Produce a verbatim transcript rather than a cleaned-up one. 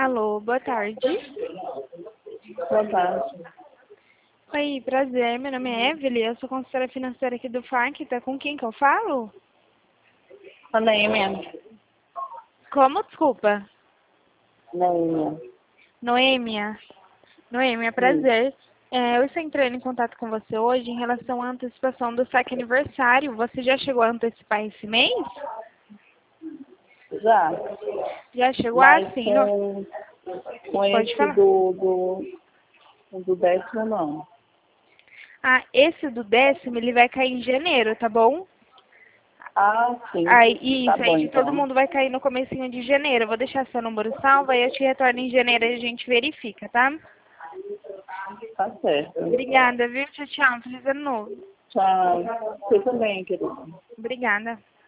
Alô, boa tarde. Boa tarde. Oi, prazer, meu nome é Evelyn, eu sou consultora financeira aqui do F A C, tá com quem que eu falo? Noêmia. Como? Desculpa. Noêmia. Noêmia. Noêmia, Sim. prazer. É, eu estou entrando em contato com você hoje em relação à antecipação do saque aniversário. Você já chegou a antecipar esse mês? Já. Já chegou? Ah, Mas sim. No... com, com Pode esse falar. do, do, do décimo, não. Ah, esse do décimo, ele vai cair em janeiro, tá bom? Ah, sim. Aí, Tá isso, bom, aí de todo então. mundo vai cair no comecinho de janeiro. Eu vou deixar seu número salvo, aí eu te retorno em janeiro e a gente verifica, tá? Tá certo. Obrigada, viu? Tchau, tchau. Feliz ano novo. Tchau. Você também, querido. Obrigada.